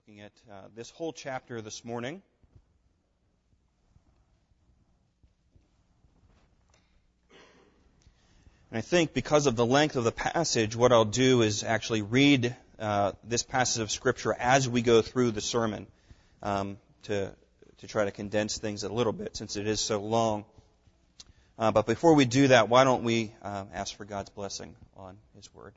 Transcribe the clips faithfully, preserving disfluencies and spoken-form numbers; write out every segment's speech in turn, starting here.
looking at uh, this whole chapter this morning. And I think because of the length of the passage, what I'll do is actually read uh, this passage of Scripture as we go through the sermon um, to, to try to condense things a little bit since it is so long. Uh, but before we do that, why don't we uh, ask for God's blessing on His Word.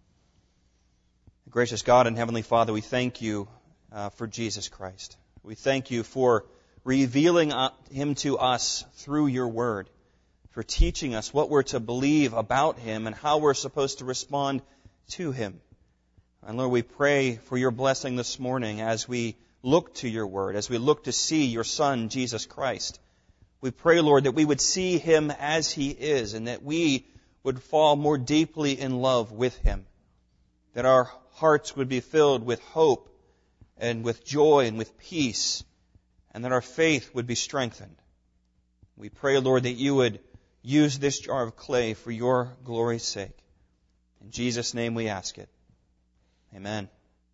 Gracious God and Heavenly Father, we thank you uh, for Jesus Christ. We thank you for revealing Him to us through your Word, for teaching us what we're to believe about Him and how we're supposed to respond to Him. And Lord, we pray for your blessing this morning as we look to your Word, as we look to see your Son, Jesus Christ. We pray, Lord, that we would see Him as He is and that we would fall more deeply in love with Him, that our hearts would be filled with hope and with joy and with peace, and that our faith would be strengthened. We pray, Lord, that you would use this jar of clay for your glory's sake. In Jesus' name we ask it. Amen.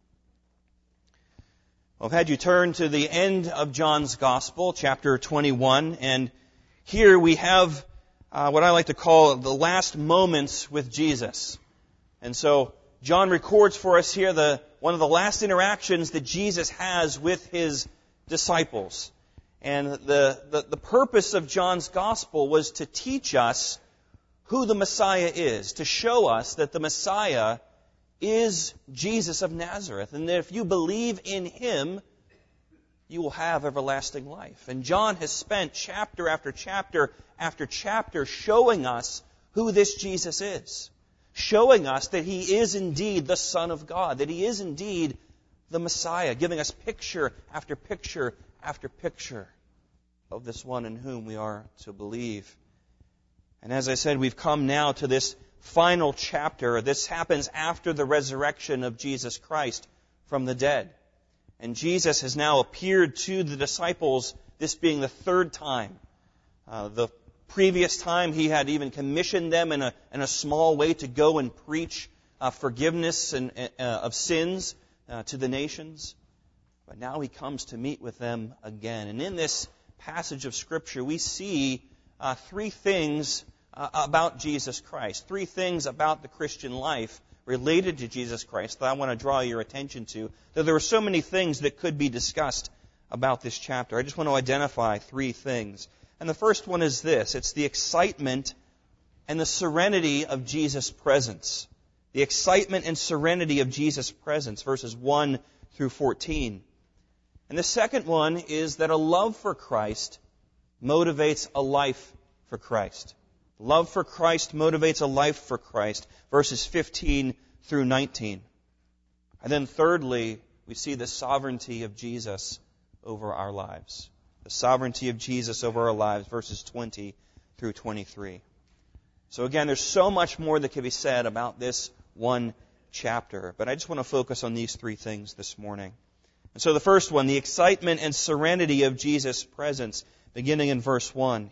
Well, I've had you turn to the end of John's Gospel, chapter twenty-one, and here we have uh, what I like to call the last moments with Jesus. And so John records for us here the one of the last interactions that Jesus has with His disciples. And the, the, the purpose of John's Gospel was to teach us who the Messiah is, to show us that the Messiah is Jesus of Nazareth, and that if you believe in Him, you will have everlasting life. And John has spent chapter after chapter after chapter showing us who this Jesus is, showing us that He is indeed the Son of God, that He is indeed the Messiah, giving us picture after picture after picture of this one in whom we are to believe. And as I said, we've come now to this final chapter. This happens after the resurrection of Jesus Christ from the dead. And Jesus has now appeared to the disciples, this being the third time. Uh, the previous time He had even commissioned them in a, in a small way to go and preach uh, forgiveness and, uh, of sins uh, to the nations. But now He comes to meet with them again. And in this passage of Scripture, we see uh, three things uh, about Jesus Christ, three things about the Christian life related to Jesus Christ that I want to draw your attention to. Though there are so many things that could be discussed about this chapter, I just want to identify three things. And the first one is this. It's the excitement and the serenity of Jesus' presence. The excitement and serenity of Jesus' presence, verses one through fourteen. And the second one is that a love for Christ motivates a life for Christ. Love for Christ motivates a life for Christ, verses fifteen through nineteen. And then thirdly, we see the sovereignty of Jesus over our lives. The sovereignty of Jesus over our lives, verses twenty through twenty-three. So again, there's so much more that can be said about this one chapter, but I just want to focus on these three things this morning. And so the first one, the excitement and serenity of Jesus' presence, beginning in verse one.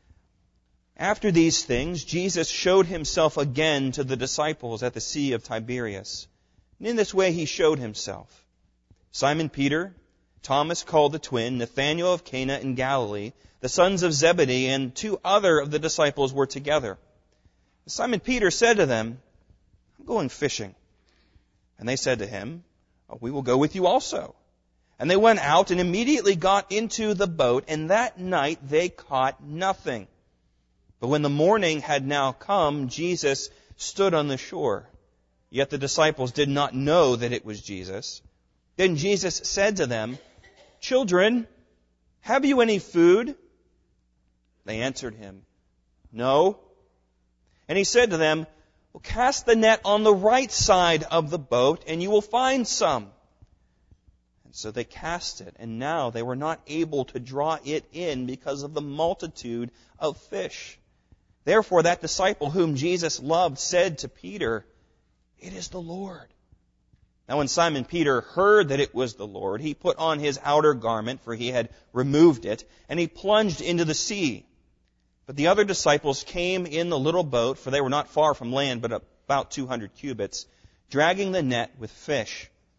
After these things, Jesus showed Himself again to the disciples at the Sea of Tiberias. And in this way He showed Himself. Simon Peter, Thomas called the twin, Nathanael of Cana in Galilee, the sons of Zebedee, and two other of the disciples were together. Simon Peter said to them, I'm going fishing. And they said to him, oh, we will go with you also. And they went out and immediately got into the boat, and that night they caught nothing. But when the morning had now come, Jesus stood on the shore. Yet the disciples did not know that it was Jesus. Then Jesus said to them, Children, have you any food? They answered Him, No. And He said to them, well, cast the net on the right side of the boat, and you will find some. And so they cast it, and now they were not able to draw it in because of the multitude of fish. Therefore that disciple whom Jesus loved said to Peter, It is the Lord. Now when Simon Peter heard that it was the Lord, he put on his outer garment, for he had removed it, and he plunged into the sea. But the other disciples came in the little boat, for they were not far from land, but about two hundred cubits, dragging the net with fish.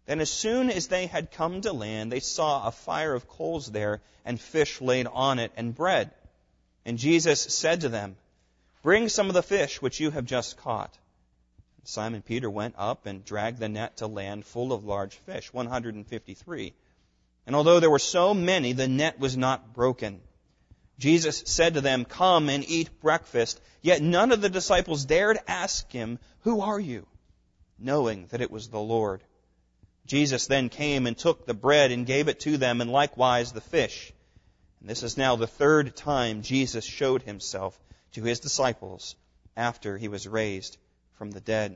Then as soon as they had come to land, they saw a fire of coals there, and fish laid on it, and bread. And Jesus said to them, "Bring some of the fish which you have just caught." And Simon Peter went up and dragged the net to land full of large fish, one hundred fifty-three. And although there were so many, the net was not broken. Jesus said to them, "Come and eat breakfast." Yet none of the disciples dared ask him, "Who are you?" knowing that it was the Lord. Jesus then came and took the bread and gave it to them, and likewise the fish. And this is now the third time Jesus showed himself to his disciples after he was raised from the dead.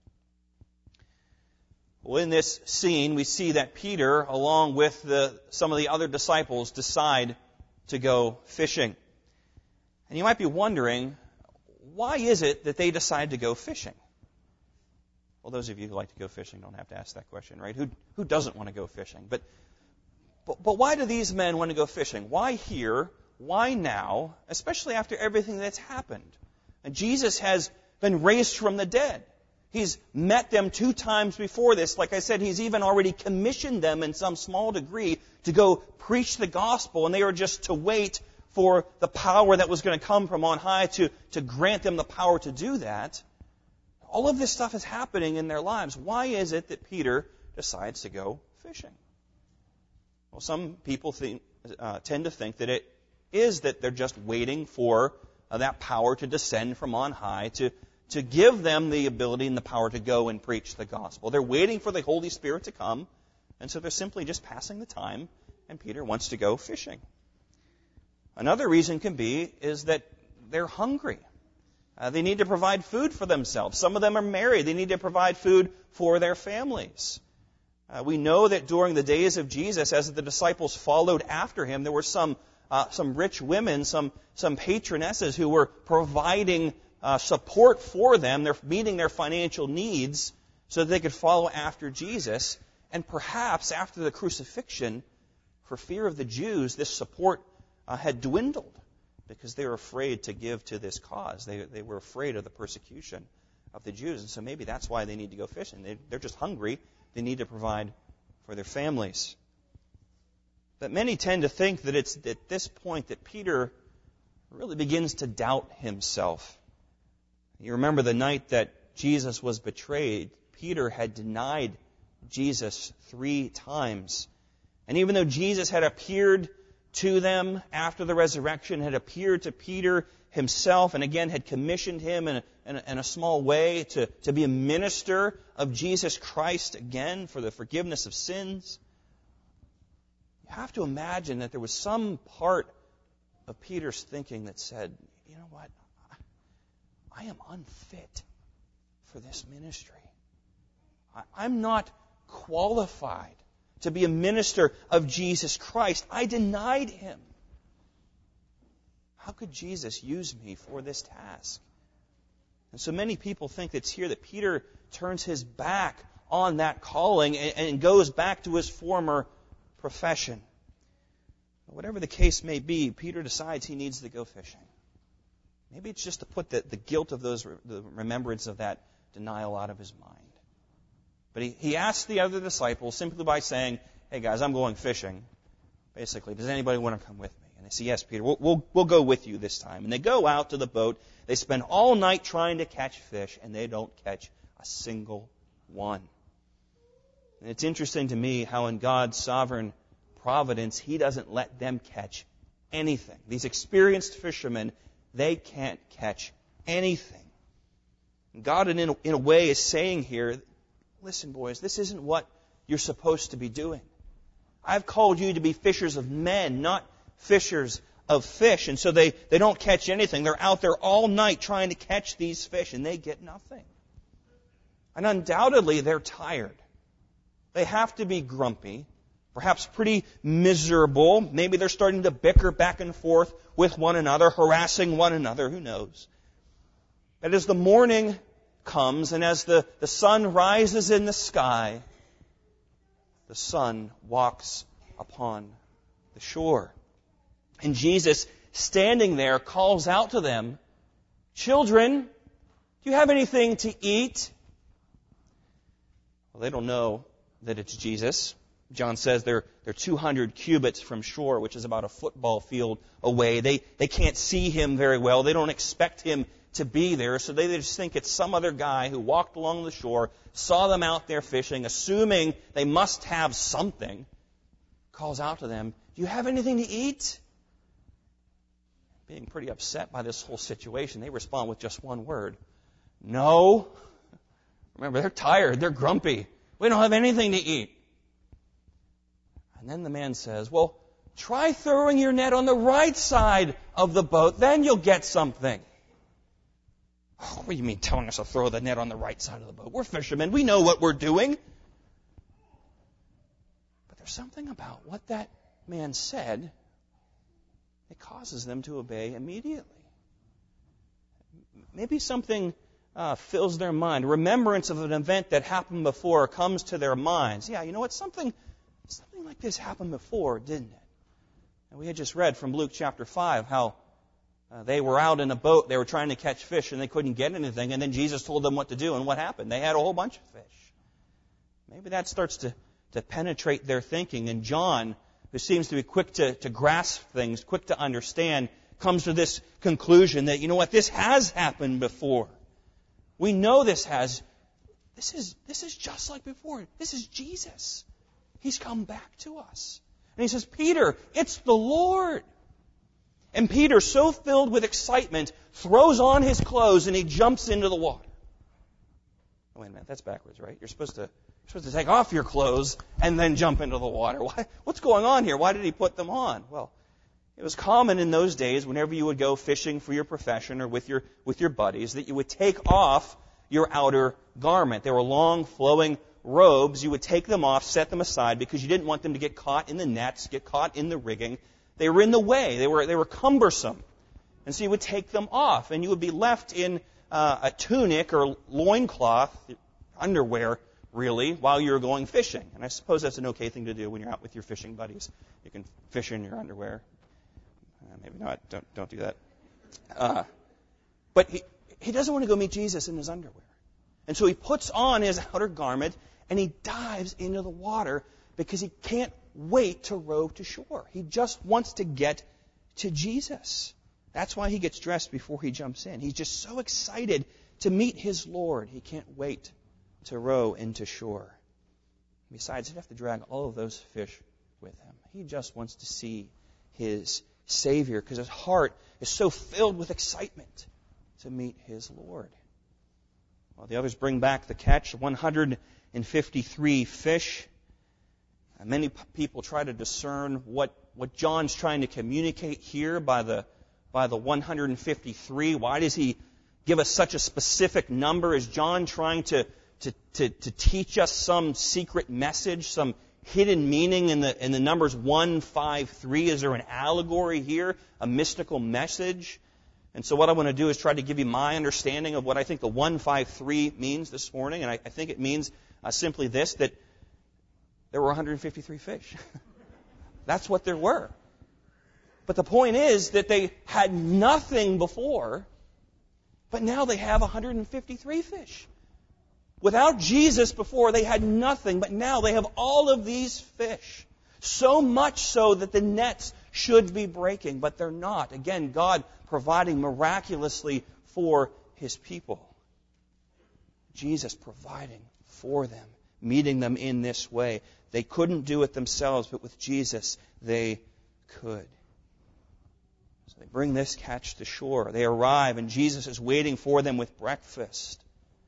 Well, in this scene, we see that Peter, along with the, some of the other disciples, decide to go fishing. And you might be wondering, why is it that they decide to go fishing? Well, those of you who like to go fishing don't have to ask that question, right? Who who doesn't want to go fishing? But, but but why do these men want to go fishing? Why here? Why now? Especially after everything that's happened. And Jesus has been raised from the dead. He's met them two times before this. Like I said, he's even already commissioned them in some small degree to go preach the gospel, and they were just to wait for the power that was going to come from on high to, to grant them the power to do that. All of this stuff is happening in their lives. Why is it that Peter decides to go fishing? Well, some people think, uh, tend to think that it is that they're just waiting for uh, that power to descend from on high to, to give them the ability and the power to go and preach the gospel. They're waiting for the Holy Spirit to come, and so they're simply just passing the time, and Peter wants to go fishing. Another reason can be is that they're hungry. Uh, they need to provide food for themselves. Some of them are married. They need to provide food for their families. Uh, we know that during the days of Jesus, as the disciples followed after him, there were some uh, some rich women, some some patronesses who were providing uh, support for them. They're meeting their financial needs so that they could follow after Jesus. And perhaps after the crucifixion, for fear of the Jews, this support uh, had dwindled, because they were afraid to give to this cause. They, they were afraid of the persecution of the Jews. And so maybe that's why they need to go fishing. They, they're just hungry. They need to provide for their families. But many tend to think that it's at this point that Peter really begins to doubt himself. You remember the night that Jesus was betrayed, Peter had denied Jesus three times. And even though Jesus had appeared to them after the resurrection, had appeared to Peter himself, and again had commissioned him in a, in a, in a small way to, to be a minister of Jesus Christ again for the forgiveness of sins, you have to imagine that there was some part of Peter's thinking that said, you know what, I am unfit for this ministry. I, I'm not qualified to be a minister of Jesus Christ. I denied him. How could Jesus use me for this task? And so many people think it's here that Peter turns his back on that calling and, and goes back to his former profession. But whatever the case may be, Peter decides he needs to go fishing. Maybe it's just to put the, the guilt of those, the remembrance of that denial out of his mind. But he, he asked the other disciples simply by saying, "Hey guys, I'm going fishing." Basically, does anybody want to come with me? And they say, "Yes, Peter, we'll, we'll, we'll go with you this time." And they go out to the boat. They spend all night trying to catch fish, and they don't catch a single one. And it's interesting to me how in God's sovereign providence, he doesn't let them catch anything. These experienced fishermen, they can't catch anything. And God, in a, in a way, is saying here, listen, boys, this isn't what you're supposed to be doing. I've called you to be fishers of men, not fishers of fish. And so they, they don't catch anything. They're out there all night trying to catch these fish, and they get nothing. And undoubtedly, they're tired. They have to be grumpy, perhaps pretty miserable. Maybe they're starting to bicker back and forth with one another, harassing one another. Who knows? But as the morning comes, and as the, the sun rises in the sky, the Son walks upon the shore. And Jesus, standing there, calls out to them, "Children, do you have anything to eat?" Well, they don't know that it's Jesus. John says they're, they're two hundred cubits from shore, which is about a football field away. They, they can't see him very well. They don't expect him to be there, so they just think it's some other guy who walked along the shore, saw them out there fishing, assuming they must have something, calls out to them, "Do you have anything to eat?" Being pretty upset by this whole situation, they respond with just one word: "No." Remember, they're tired, they're grumpy. "We don't have anything to eat." And then the man says, "Well, try throwing your net on the right side of the boat, then you'll get something." "Oh, what do you mean telling us to throw the net on the right side of the boat? We're fishermen, we know what we're doing." But there's something about what that man said that causes them to obey immediately. Maybe something uh, fills their mind. Remembrance of an event that happened before comes to their minds. Yeah, you know what? Something, something like this happened before, didn't it? And we had just read from Luke chapter five how uh, they were out in a boat. They were trying to catch fish, and they couldn't get anything. And then Jesus told them what to do. And what happened? They had a whole bunch of fish. Maybe that starts to, to penetrate their thinking. And John, who seems to be quick to, to grasp things, quick to understand, comes to this conclusion that, you know what, this has happened before. We know this has. This is, this is just like before. This is Jesus. He's come back to us. And he says, "Peter, it's the Lord." And Peter, so filled with excitement, throws on his clothes and he jumps into the water. Oh, wait a minute, that's backwards, right? You're supposed to You're supposed to take off your clothes and then jump into the water. Why, what's going on here? Why did he put them on? Well, it was common in those days, whenever you would go fishing for your profession or with your with your buddies, that you would take off your outer garment. They were long, flowing robes. You would take them off, set them aside, because you didn't want them to get caught in the nets, get caught in the rigging. They were in the way. They were they were cumbersome. And so you would take them off, and you would be left in uh, a tunic or loincloth, underwear, really, while you're going fishing. And I suppose that's an okay thing to do when you're out with your fishing buddies. You can fish in your underwear. Uh, maybe not. Don't don't do that. Uh, but he, he doesn't want to go meet Jesus in his underwear. And so he puts on his outer garment and he dives into the water because he can't wait to row to shore. He just wants to get to Jesus. That's why he gets dressed before he jumps in. He's just so excited to meet his Lord. He can't wait to row into shore. Besides, he'd have to drag all of those fish with him. He just wants to see his Savior because his heart is so filled with excitement to meet his Lord. Well, the others bring back the catch, one hundred fifty-three fish. And many p- people try to discern what, what John's trying to communicate here by the by the one hundred fifty-three. Why does he give us such a specific number? Is John trying to To, to, to teach us some secret message, some hidden meaning in the in the numbers one, five, three? Is there an allegory here, a mystical message? And so what I want to do is try to give you my understanding of what I think the one five three means this morning. And I, I think it means uh, simply this, that there were one hundred fifty-three fish. That's what there were. But the point is that they had nothing before, but now they have one hundred fifty-three fish. Without Jesus before, they had nothing, but now they have all of these fish. So much so that the nets should be breaking, but they're not. Again, God providing miraculously for his people. Jesus providing for them, meeting them in this way. They couldn't do it themselves, but with Jesus, they could. So they bring this catch to shore. They arrive, and Jesus is waiting for them with breakfast.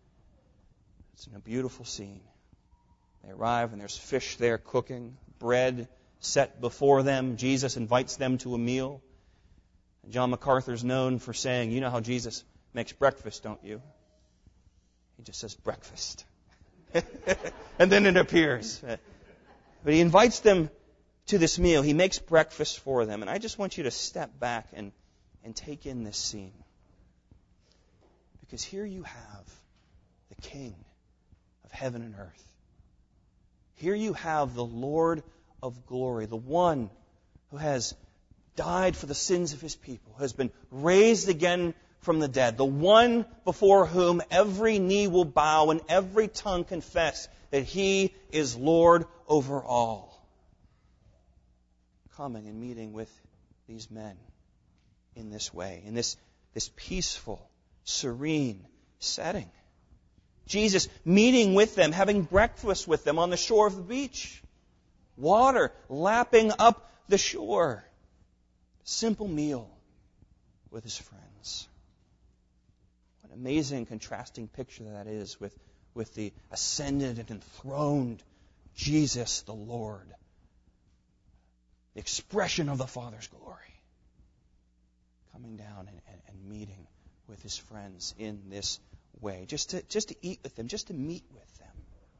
It's in a beautiful scene. They arrive and there's fish there cooking, bread set before them. Jesus invites them to a meal. And John MacArthur's known for saying, you know how Jesus makes breakfast, don't you? He just says breakfast. And then it appears. But he invites them to this meal. He makes breakfast for them. And I just want you to step back and, and take in this scene. Because here you have the King of heaven and earth. Here you have the Lord of glory, the one who has died for the sins of his people, has been raised again from the dead, the one before whom every knee will bow and every tongue confess that He is Lord over all. Coming and meeting with these men in this way, in this, this peaceful, serene setting. Jesus meeting with them, having breakfast with them on the shore of the beach. Water lapping up the shore. Simple meal with His friends. What an amazing contrasting picture that is with, with the ascended and enthroned Jesus the Lord. The expression of the Father's glory. Coming down and, and, and meeting with His friends in this way. Just to, just to eat with them, just to meet with them.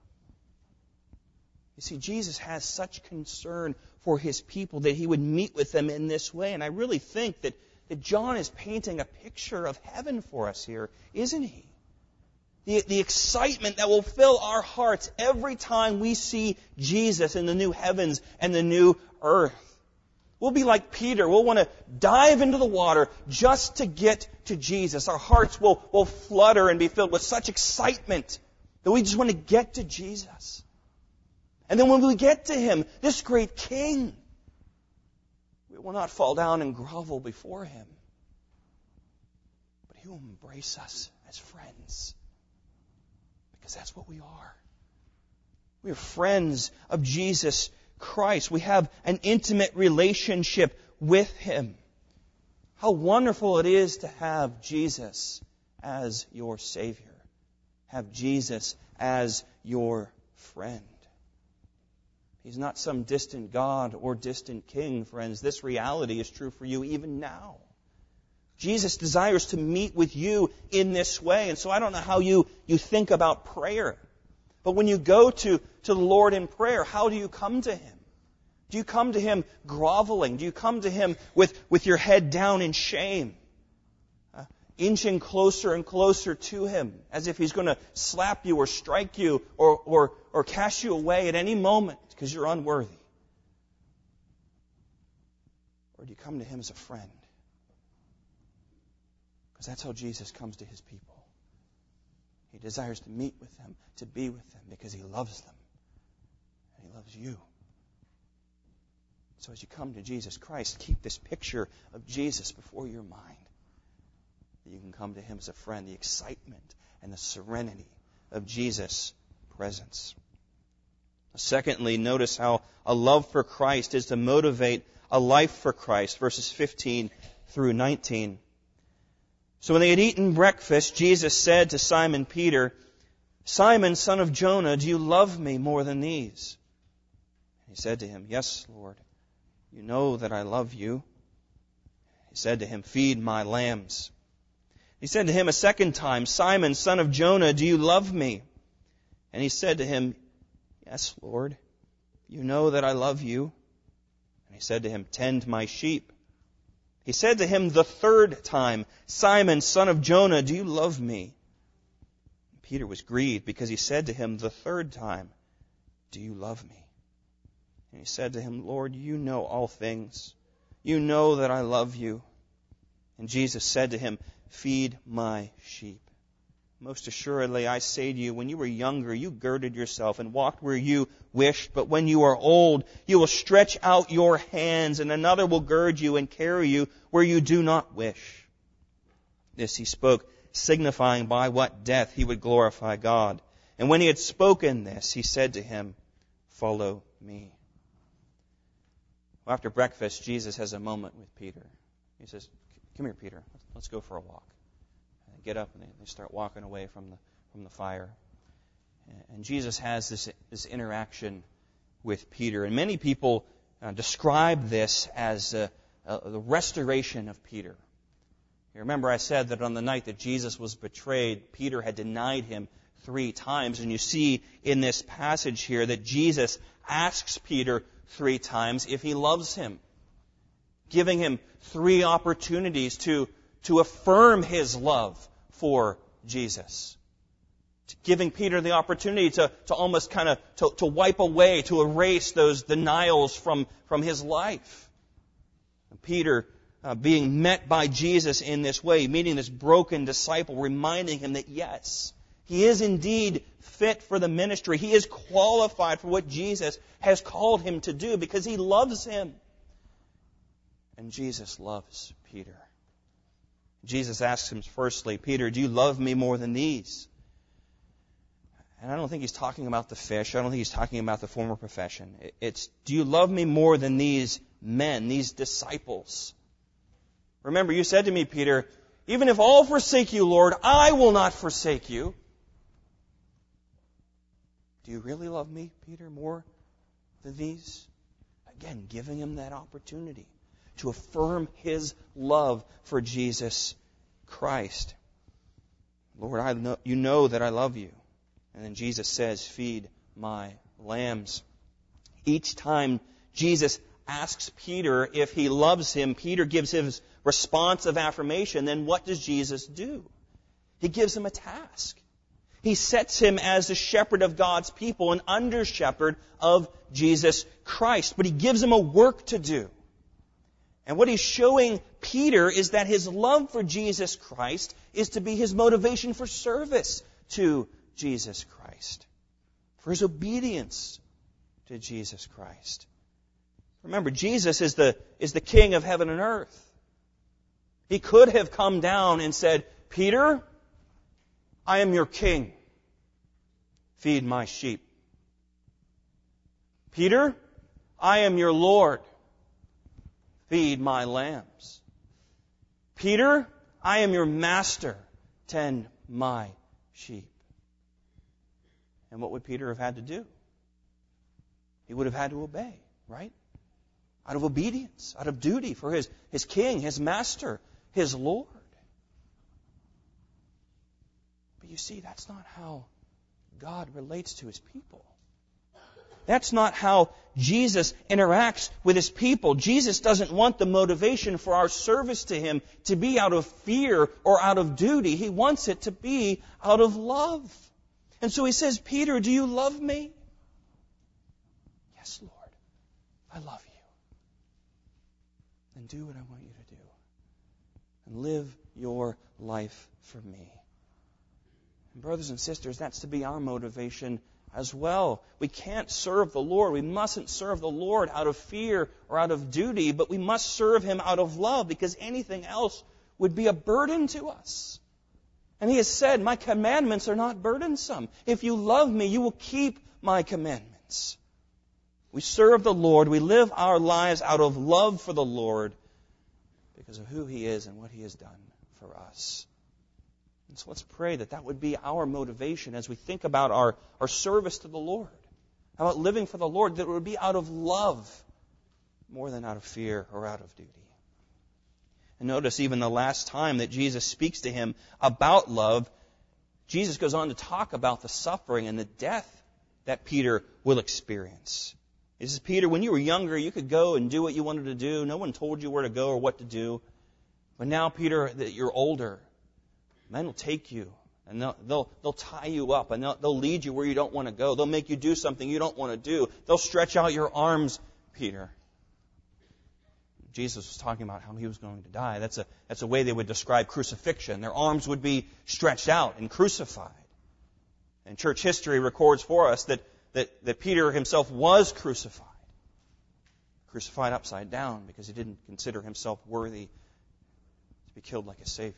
You see, Jesus has such concern for His people that He would meet with them in this way. And I really think that, that John is painting a picture of heaven for us here, isn't he? The, the excitement that will fill our hearts every time we see Jesus in the new heavens and the new earth. We'll be like Peter. We'll want to dive into the water just to get to Jesus. Our hearts will, will flutter and be filled with such excitement that we just want to get to Jesus. And then when we get to Him, this great King, we will not fall down and grovel before Him. But He will embrace us as friends. Because that's what we are. We are friends of Jesus Christ. We have an intimate relationship with Him. How wonderful it is to have Jesus as your Savior. Have Jesus as your friend. He's not some distant God or distant King, friends. This reality is true for you even now. Jesus desires to meet with you in this way. And so I don't know how you, you think about prayer. But when you go to, to the Lord in prayer, how do you come to Him? Do you come to Him groveling? Do you come to Him with, with your head down in shame? Uh, inching closer and closer to Him, as if He's going to slap you or strike you or, or, or cast you away at any moment because you're unworthy? Or do you come to Him as a friend? Because that's how Jesus comes to His people. He desires to meet with them, to be with them, because He loves them. And He loves you. So as you come to Jesus Christ, keep this picture of Jesus before your mind. That you can come to Him as a friend, the excitement and the serenity of Jesus' presence. Secondly, notice how a love for Christ is to motivate a life for Christ, verses fifteen through nineteen. So when they had eaten breakfast, Jesus said to Simon Peter, "Simon, son of Jonah, do you love me more than these?" He said to him, "Yes, Lord, you know that I love you." He said to him, "Feed my lambs." He said to him a second time, "Simon, son of Jonah, do you love me?" And he said to him, "Yes, Lord, you know that I love you." And he said to him, "Tend my sheep." He said to him the third time, "Simon, son of Jonah, do you love me?" And Peter was grieved because he said to him the third time, "Do you love me?" And he said to him, "Lord, you know all things. You know that I love you." And Jesus said to him, "Feed my sheep. Most assuredly, I say to you, when you were younger, you girded yourself and walked where you wished. But when you are old, you will stretch out your hands, and another will gird you and carry you where you do not wish." This he spoke, signifying by what death he would glorify God. And when he had spoken this, he said to him, "Follow me." After breakfast, Jesus has a moment with Peter. He says, "Come here, Peter. Let's go for a walk." Get up and they start walking away from the from the fire. And Jesus has this this interaction with Peter. And many people uh, describe this as uh, uh, the restoration of Peter. You remember I said that on the night that Jesus was betrayed, Peter had denied Him three times. And you see in this passage here that Jesus asks Peter three times if he loves him, giving him three opportunities to, to affirm his love for Jesus. Giving Peter the opportunity to, to almost kind of to, to wipe away, to erase those denials from, from his life. And Peter uh, being met by Jesus in this way, meeting this broken disciple, reminding him that yes, He is indeed fit for the ministry. He is qualified for what Jesus has called him to do because he loves him. And Jesus loves Peter. Jesus asks him firstly, Peter, do you love me more than these? And I don't think he's talking about the fish. I don't think he's talking about the former profession. It's, do you love me more than these men, these disciples? Remember, you said to me, Peter, even if all forsake you, Lord, I will not forsake you. Do you really love me, Peter, more than these? Again, giving him that opportunity to affirm his love for Jesus Christ. Lord, I know, you know that I love you. And then Jesus says, feed my lambs. Each time Jesus asks Peter if he loves him, Peter gives his response of affirmation. Then what does Jesus do? He gives him a task. He sets him as the shepherd of God's people, an under-shepherd of Jesus Christ. But he gives him a work to do. And what he's showing Peter is that his love for Jesus Christ is to be his motivation for service to Jesus Christ, for his obedience to Jesus Christ. Remember, Jesus is the, is the King of heaven and earth. He could have come down and said, Peter, I am your king. Feed my sheep. Peter, I am your Lord. Feed my lambs. Peter, I am your master. Tend my sheep. And what would Peter have had to do? He would have had to obey, right? Out of obedience, out of duty for his, his king, his master, his Lord. But you see, that's not how God relates to his people. That's not how Jesus interacts with his people. Jesus doesn't want the motivation for our service to him to be out of fear or out of duty. He wants it to be out of love. And so he says, Peter, do you love me? Yes, Lord, I love you. Then do what I want you to do. And live your life for me. And brothers and sisters, that's to be our motivation as well. We can't serve the Lord. We mustn't serve the Lord out of fear or out of duty, but we must serve him out of love because anything else would be a burden to us. And he has said, my commandments are not burdensome. If you love me, you will keep my commandments. We serve the Lord. We live our lives out of love for the Lord because of who he is and what he has done for us. And so let's pray that that would be our motivation as we think about our, our service to the Lord, about living for the Lord, that it would be out of love more than out of fear or out of duty. And notice even the last time that Jesus speaks to him about love, Jesus goes on to talk about the suffering and the death that Peter will experience. He says, Peter, when you were younger, you could go and do what you wanted to do. No one told you where to go or what to do. But now, Peter, that you're older, men will take you and they'll, they'll, they'll tie you up and they'll, they'll lead you where you don't want to go. They'll make you do something you don't want to do. They'll stretch out your arms, Peter. Jesus was talking about how he was going to die. That's a, that's a way they would describe crucifixion. Their arms would be stretched out and crucified. And church history records for us that, that, that Peter himself was crucified. Crucified upside down because he didn't consider himself worthy to be killed like a Savior.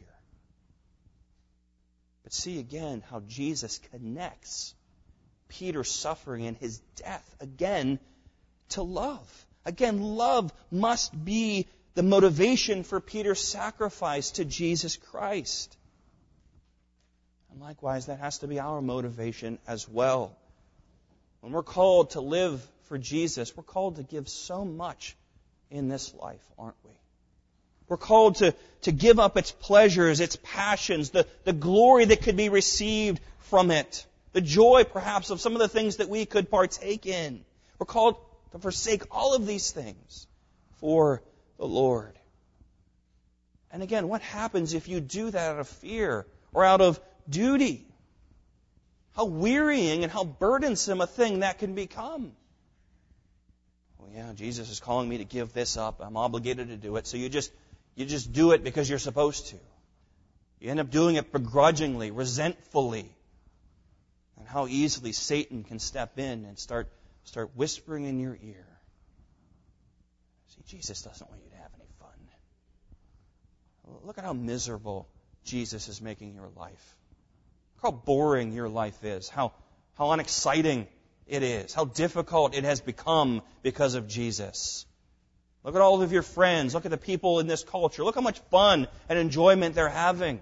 But see again how Jesus connects Peter's suffering and his death again to love. Again, love must be the motivation for Peter's sacrifice to Jesus Christ. And likewise, that has to be our motivation as well. When we're called to live for Jesus, we're called to give so much in this life, aren't we? We're called to, to give up its pleasures, its passions, the, the glory that could be received from it, the joy perhaps of some of the things that we could partake in. We're called to forsake all of these things for the Lord. And again, what happens if you do that out of fear or out of duty? How wearying and how burdensome a thing that can become. Well, yeah, Jesus is calling me to give this up. I'm obligated to do it. So you just you just do it because you're supposed to. You end up doing it begrudgingly, resentfully. And how easily Satan can step in and start, start whispering in your ear. See, Jesus doesn't want you to have any fun. Look at how miserable Jesus is making your life. Look how boring your life is. How, how unexciting it is. How difficult it has become because of Jesus. Look at all of your friends. Look at the people in this culture. Look how much fun and enjoyment they're having.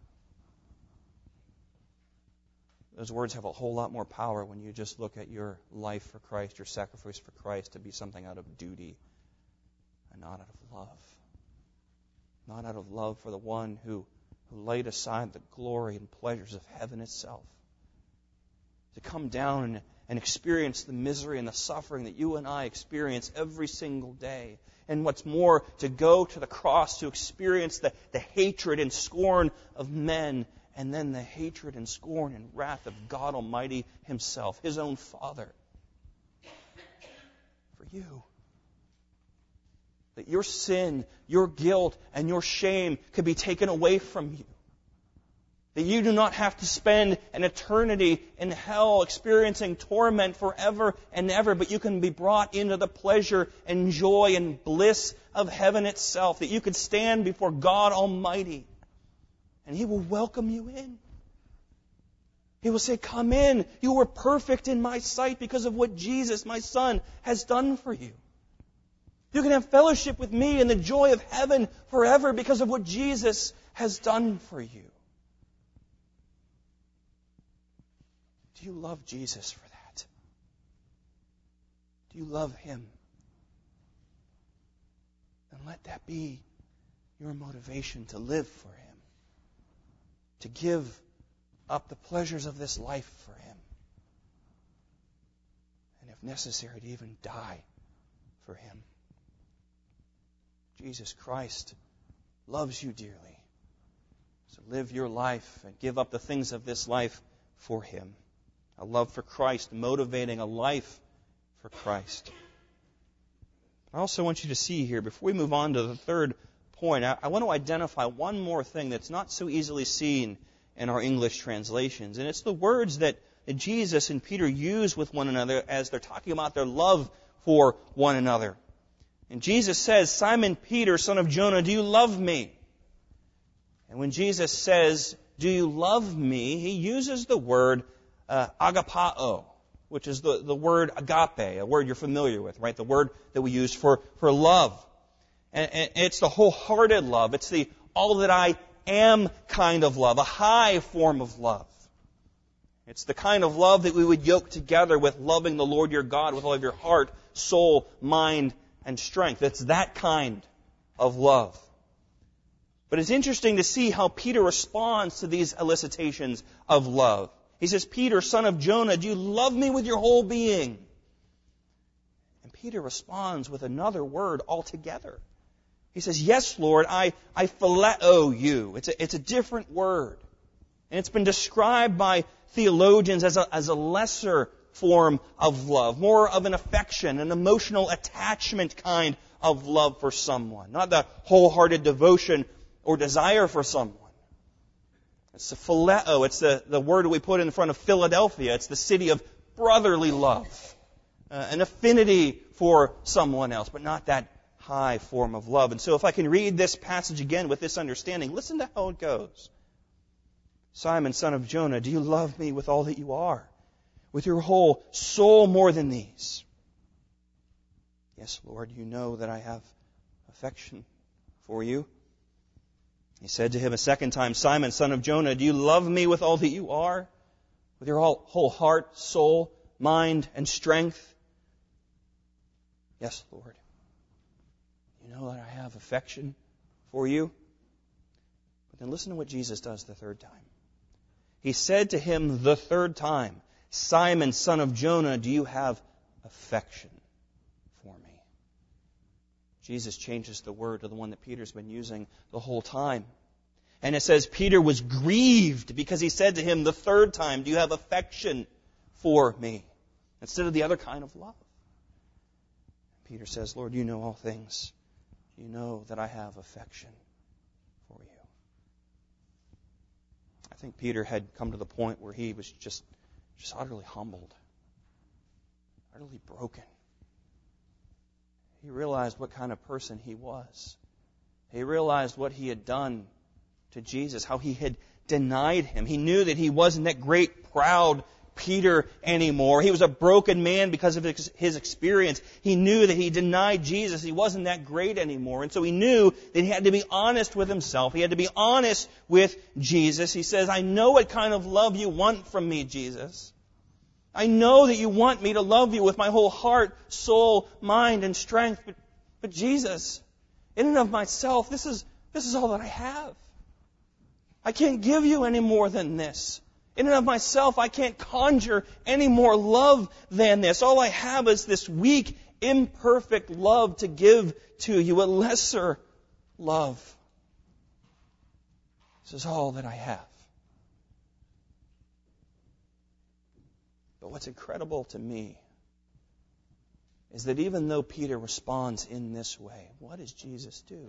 Those words have a whole lot more power when you just look at your life for Christ, your sacrifice for Christ, to be something out of duty and not out of love. Not out of love for the one who, who laid aside the glory and pleasures of heaven itself. To come down and, and experience the misery and the suffering that you and I experience every single day. And what's more, to go to the cross to experience the, the hatred and scorn of men, and then the hatred and scorn and wrath of God Almighty Himself, His own Father. For you. That your sin, your guilt, and your shame could be taken away from you. That you do not have to spend an eternity in hell experiencing torment forever and ever, but you can be brought into the pleasure and joy and bliss of heaven itself. That you could stand before God Almighty and He will welcome you in. He will say, "Come in. You were perfect in my sight because of what Jesus, my Son, has done for you. You can have fellowship with me in the joy of heaven forever because of what Jesus has done for you." Do you love Jesus for that? Do you love Him? Then let that be your motivation to live for Him. To give up the pleasures of this life for Him. And if necessary, to even die for Him. Jesus Christ loves you dearly. So live your life and give up the things of this life for Him. A love for Christ, motivating a life for Christ. I also want you to see here, before we move on to the third point, I, I want to identify one more thing that's not so easily seen in our English translations. And it's the words that, that Jesus and Peter use with one another as they're talking about their love for one another. And Jesus says, "Simon Peter, son of Jonah, do you love me?" And when Jesus says, "Do you love me?" He uses the word uh, agapao, which is the, the word agape, a word you're familiar with, right? The word that we use for, for love. And, and it's the wholehearted love. It's the all that I am kind of love, a high form of love. It's the kind of love that we would yoke together with loving the Lord your God with all of your heart, soul, mind, and strength. It's that kind of love. But it's interesting to see how Peter responds to these elicitations of love. He says, "Peter, son of Jonah, do you love me with your whole being?" And Peter responds with another word altogether. He says, "Yes, Lord, I, I phileo you." It's a, it's a different word. And it's been described by theologians as a, as a lesser form of love, more of an affection, an emotional attachment kind of love for someone, not the wholehearted devotion or desire for someone. It's the phileo. It's the, the word we put in front of Philadelphia. It's the city of brotherly love, uh, an affinity for someone else, but not that high form of love. And so if I can read this passage again with this understanding, listen to how it goes. "Simon, son of Jonah, do you love me with all that you are? With your whole soul more than these?" "Yes, Lord, you know that I have affection for you." He said to him a second time, "Simon, son of Jonah, do you love me with all that you are? With your whole, whole heart, soul, mind, and strength?" "Yes, Lord. You know that I have affection for you." But then listen to what Jesus does the third time. He said to him the third time, "Simon, son of Jonah, do you have affection for me?" Jesus changes the word to the one that Peter's been using the whole time. And it says, Peter was grieved because he said to him the third time, "Do you have affection for me?" Instead of the other kind of love. Peter says, "Lord, you know all things. You know that I have affection for you." I think Peter had come to the point where he was just just utterly humbled, utterly broken. He realized what kind of person he was. He realized what he had done to Jesus, how he had denied him. He knew that he wasn't that great, proud Peter anymore. He was a broken man because of his experience. He knew that he denied Jesus. He wasn't that great anymore. And so he knew that he had to be honest with himself. He had to be honest with Jesus. He says, I know what kind of love you want from me, Jesus. I know that you want me to love you with my whole heart, soul, mind, and strength. But, but Jesus, in and of myself, this is, this is all that I have. I can't give you any more than this. In and of myself, I can't conjure any more love than this. All I have is this weak, imperfect love to give to you, a lesser love. This is all that I have. But what's incredible to me is that even though Peter responds in this way, what does Jesus do?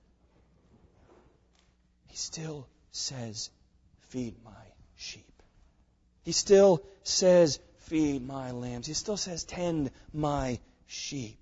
He still says, feed my sheep. He still says, feed my lambs. He still says, tend my sheep.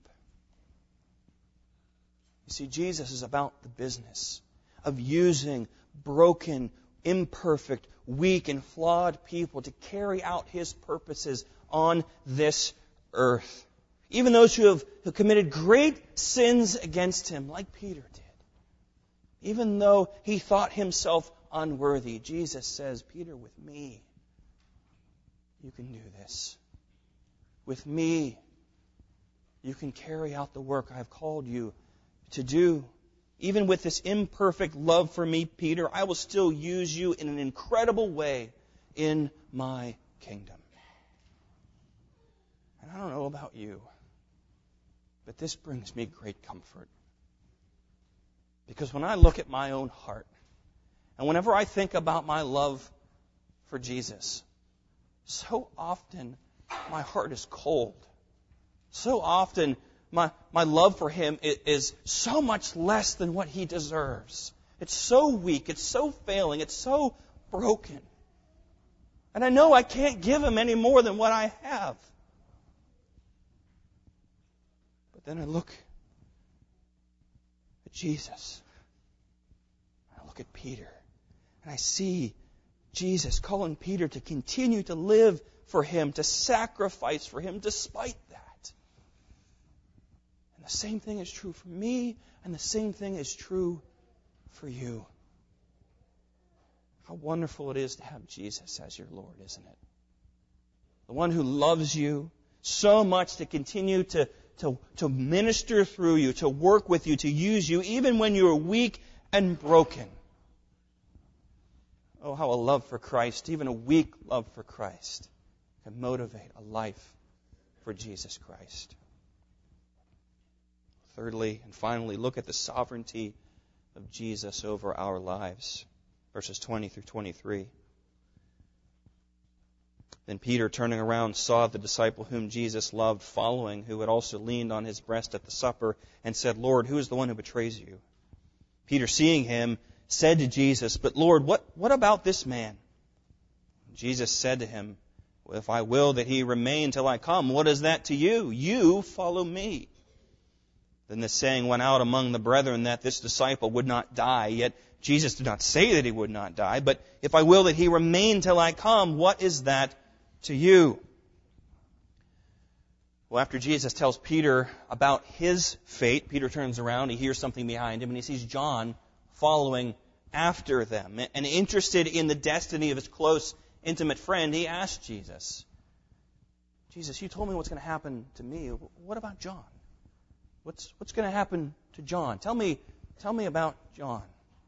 You see, Jesus is about the business of using broken, imperfect, weak, and flawed people to carry out His purposes on this earth. Even those who have, who committed great sins against Him, like Peter did. Even though he thought himself unworthy, Jesus says, Peter, with me, you can do this. With me, you can carry out the work I've called you to do. Even with this imperfect love for me, Peter, I will still use you in an incredible way in my kingdom. And I don't know about you, but this brings me great comfort. Because when I look at my own heart, and whenever I think about my love for Jesus, so often my heart is cold. So often my, my love for Him is, is so much less than what He deserves. It's so weak, it's so failing, it's so broken. And I know I can't give Him any more than what I have. But then I look at Jesus. I look at Peter. And I see Jesus calling Peter to continue to live for Him, to sacrifice for Him despite that. And the same thing is true for me, and the same thing is true for you. How wonderful it is to have Jesus as your Lord, isn't it? The one who loves you so much to continue to, to, to minister through you, to work with you, to use you, even when you are weak and broken. Oh, how a love for Christ, even a weak love for Christ, can motivate a life for Jesus Christ. Thirdly and finally, look at the sovereignty of Jesus over our lives. Verses twenty through twenty-three. Then Peter, turning around, saw the disciple whom Jesus loved following, who had also leaned on his breast at the supper, and said, Lord, who is the one who betrays you? Peter, seeing him, said to Jesus, But Lord, what, what about this man? Jesus said to him, well, if I will that he remain till I come, what is that to you? You follow me. Then the saying went out among the brethren that this disciple would not die. Yet Jesus did not say that he would not die. But if I will that he remain till I come, what is that to you? Well, after Jesus tells Peter about his fate, Peter turns around, he hears something behind him, and he sees John following after them. And interested in the destiny of his close, intimate friend, he asked Jesus, Jesus, you told me what's going to happen to me. What about John? What's what's going to happen to John? Tell me, tell me about John.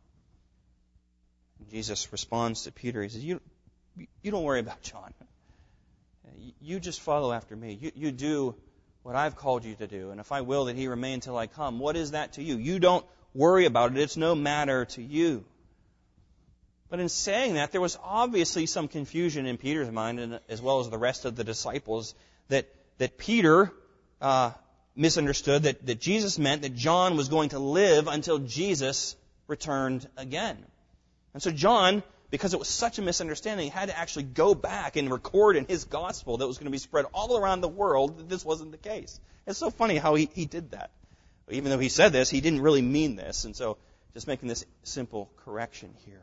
And Jesus responds to Peter. He says, "You, you don't worry about John. You just follow after me. You, you do what I've called you to do. And if I will that he remain till I come, what is that to you? You don't worry about it. It's no matter to you." But in saying that, there was obviously some confusion in Peter's mind, and as well as the rest of the disciples, that that Peter uh, misunderstood that, that Jesus meant that John was going to live until Jesus returned again. And so John because it was such a misunderstanding, he had to actually go back and record in his gospel that was going to be spread all around the world that this wasn't the case. It's so funny how he, he did that. Even though he said this, he didn't really mean this. And so just making this simple correction here.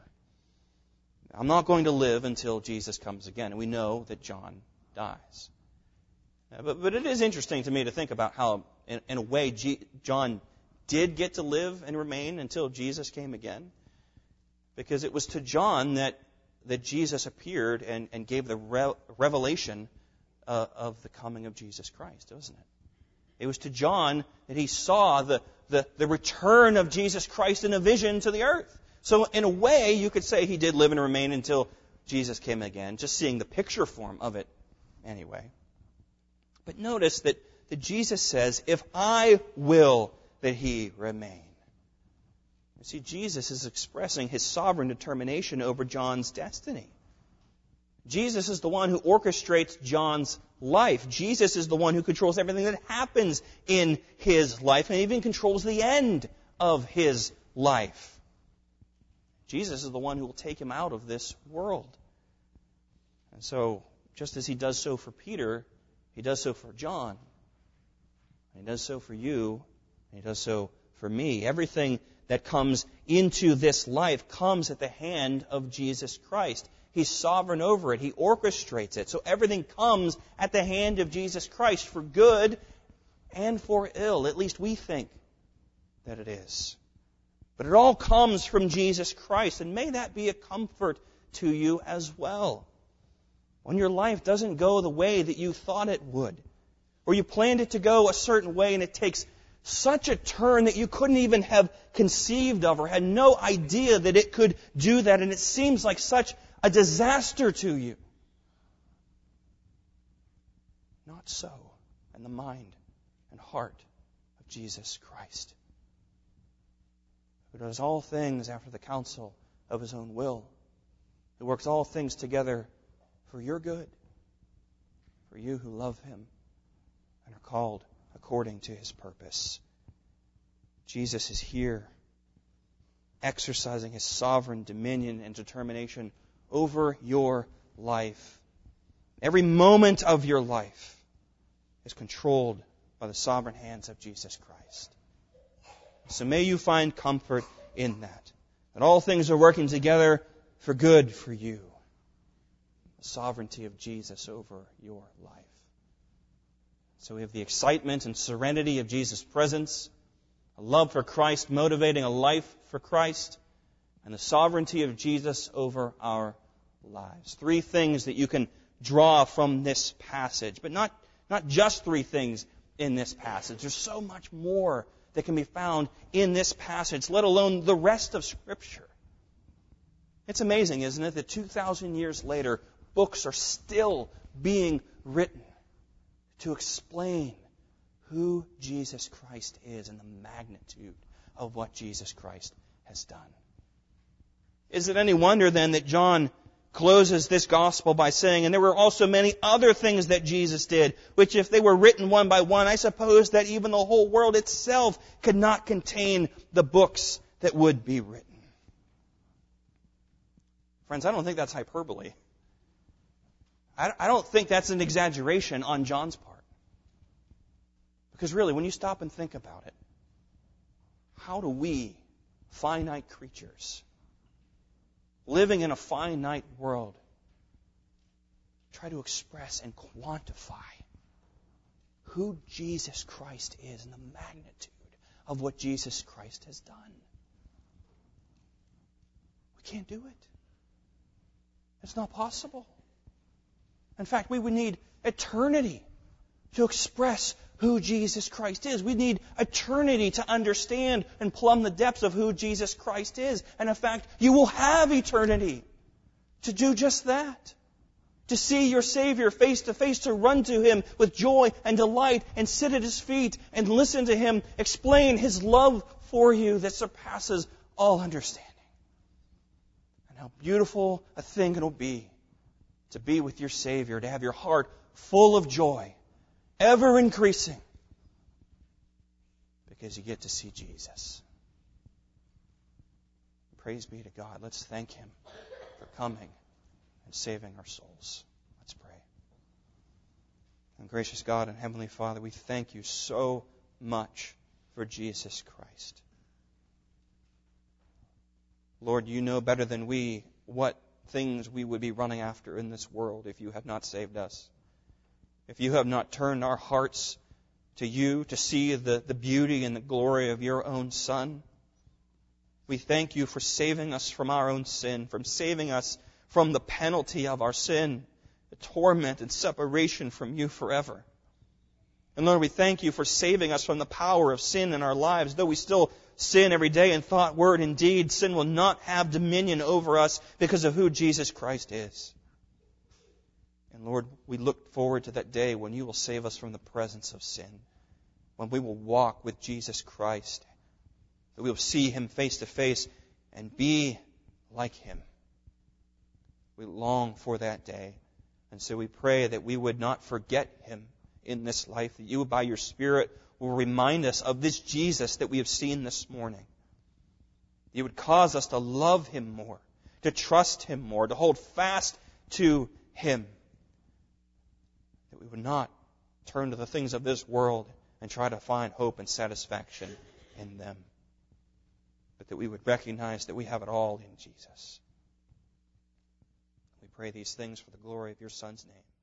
I'm not going to live until Jesus comes again. And we know that John dies. Uh, but, but it is interesting to me to think about how, in, in a way, G, John did get to live and remain until Jesus came again. Because it was to John that, that Jesus appeared and, and gave the re- revelation uh, of the coming of Jesus Christ, wasn't it? It was to John that he saw the, the, the return of Jesus Christ in a vision to the earth. So in a way, you could say he did live and remain until Jesus came again, just seeing the picture form of it anyway. But notice that, that Jesus says, if I will that he remain. You see, Jesus is expressing his sovereign determination over John's destiny. Jesus is the one who orchestrates John's life. Jesus is the one who controls everything that happens in his life and even controls the end of his life. Jesus is the one who will take him out of this world. And so, just as he does so for Peter, he does so for John. He does so for you. And he does so for me. Everything that comes into this life comes at the hand of Jesus Christ. He's sovereign over it. He orchestrates it. So everything comes at the hand of Jesus Christ for good and for ill. At least we think that it is. But it all comes from Jesus Christ. And may that be a comfort to you as well. When your life doesn't go the way that you thought it would, or you planned it to go a certain way and it takes such a turn that you couldn't even have conceived of or had no idea that it could do that, and it seems like such a disaster to you. Not so in the mind and heart of Jesus Christ, who does all things after the counsel of his own will, who works all things together for your good, for you who love him and are called according to his purpose. Jesus is here, exercising his sovereign dominion and determination over your life. Every moment of your life is controlled by the sovereign hands of Jesus Christ. So may you find comfort in that. That all things are working together for good for you. The sovereignty of Jesus over your life. So we have the excitement and serenity of Jesus' presence, a love for Christ motivating a life for Christ, and the sovereignty of Jesus over our lives. Three things that you can draw from this passage, but not, not just three things in this passage. There's so much more that can be found in this passage, let alone the rest of Scripture. It's amazing, isn't it, that two thousand years later, books are still being written to explain who Jesus Christ is and the magnitude of what Jesus Christ has done. Is it any wonder then that John closes this gospel by saying, and there were also many other things that Jesus did, which if they were written one by one, I suppose that even the whole world itself could not contain the books that would be written. Friends, I don't think that's hyperbole. I don't think that's an exaggeration on John's part. Because really, when you stop and think about it, how do we, finite creatures, living in a finite world, try to express and quantify who Jesus Christ is and the magnitude of what Jesus Christ has done? We can't do it. It's not possible. In fact, we would need eternity to express who Jesus Christ is. We need eternity to understand and plumb the depths of who Jesus Christ is. And in fact, you will have eternity to do just that. To see your Savior face to face, to run to Him with joy and delight and sit at His feet and listen to Him explain His love for you that surpasses all understanding. And how beautiful a thing it'll be to be with your Savior, to have your heart full of joy, ever increasing, because you get to see Jesus. Praise be to God. Let's thank Him for coming and saving our souls. Let's pray. And gracious God and Heavenly Father, we thank you so much for Jesus Christ. Lord, you know better than we what things we would be running after in this world if you had not saved us. If you have not turned our hearts to you to see the, the beauty and the glory of your own Son. We thank you for saving us from our own sin, from saving us from the penalty of our sin, the torment and separation from you forever. And Lord, we thank you for saving us from the power of sin in our lives. Though we still sin every day in thought, word, and deed, sin will not have dominion over us because of who Jesus Christ is. And Lord, we look forward to that day when you will save us from the presence of sin, when we will walk with Jesus Christ, that we will see him face to face and be like him. We long for that day. And so we pray that we would not forget him in this life, that you, by your Spirit, will remind us of this Jesus that we have seen this morning. You would cause us to love him more, to trust him more, to hold fast to him. That we would not turn to the things of this world and try to find hope and satisfaction in them, but that we would recognize that we have it all in Jesus. We pray these things for the glory of your Son's name.